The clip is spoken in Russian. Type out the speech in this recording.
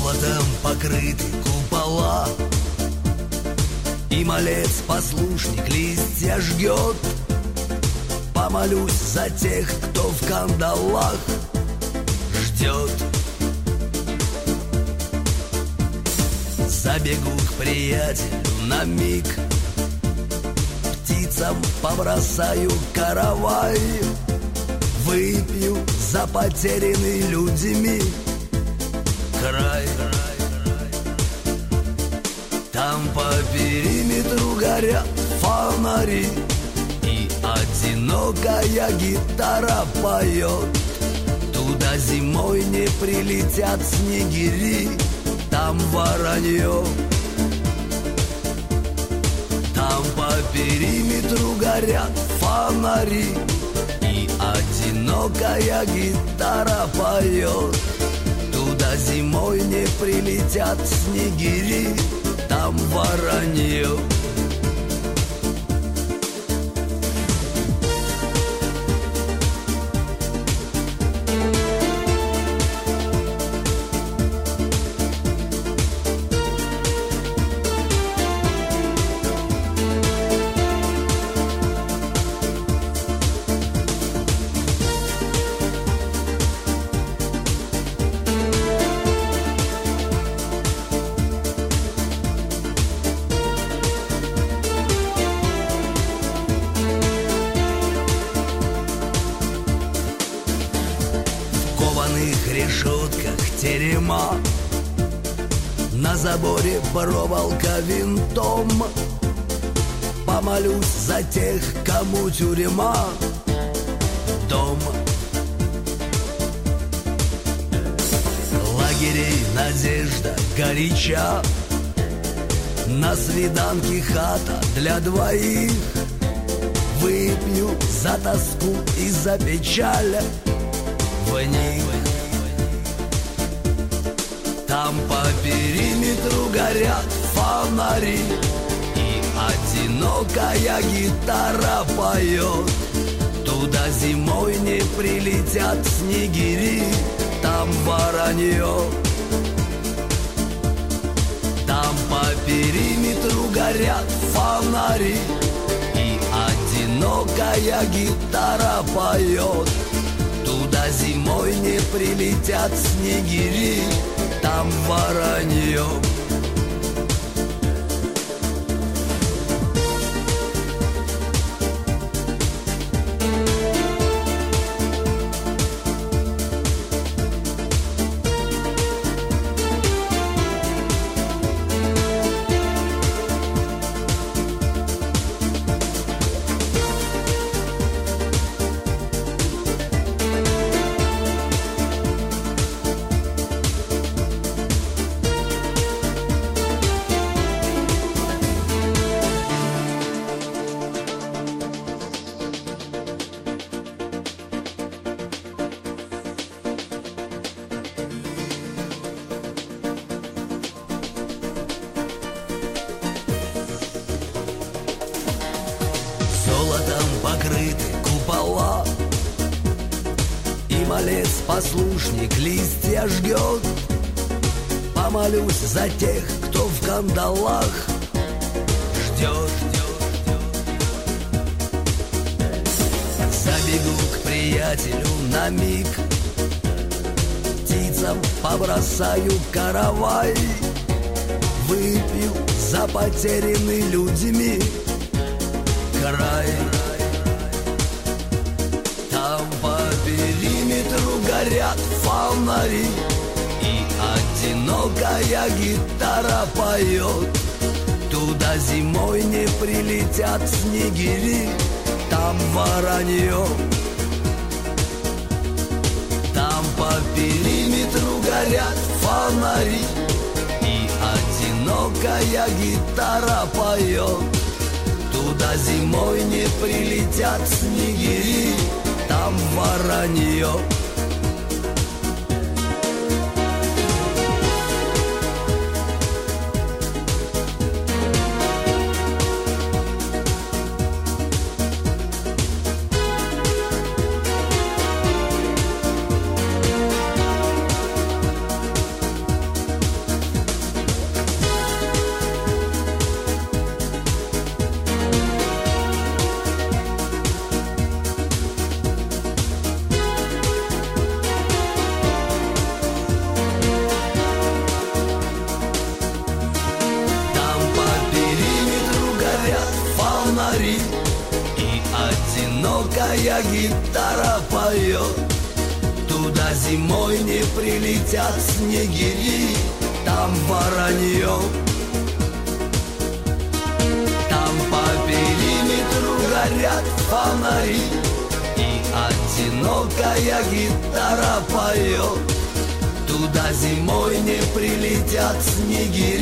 Золотом покрыты купола, и малец-послушник листья жгет. Помолюсь за тех, кто в кандалах ждет. Забегу к приятелю на миг, птицам побросаю каравай, выпью за потерянный людьми край. Там по периметру горят фонари, и одинокая гитара поет. Туда зимой не прилетят снегири, там воронье. Там по периметру горят фонари, и одинокая гитара поет. Туда зимой не прилетят снегири, там воронье. Решетках терема, на заборе проволока винтом. Помолюсь за тех, кому тюрьма дом. Лагерей надежда горяча, на свиданке хата для двоих. Выпью за тоску и за печаль в них. Там по периметру горят фонари, и одинокая гитара поет. Туда зимой не прилетят снегири, там воронье. Там по периметру горят фонари, и одинокая гитара поет. Туда зимой не прилетят снегири, там воронье. Золотом покрыты купола, и малец-послушник листья жгет. Помолюсь за тех, кто в кандалах ждет. Забегу к приятелю на миг, птицам побросаю каравай, выпью за потерянный людьми край. Там по периметру горят фонари, и одинокая гитара поет. Туда зимой не прилетят снегири, там воронье. Там по периметру горят фонари, и одинокая гитара поет. Туда зимой не прилетят снегири, там воронье. фонари, и одинокая гитара поет. Туда зимой не прилетят снегири, там воронье. Там по периметру горят фонари, и одинокая гитара поет. Туда зимой не прилетят снегири,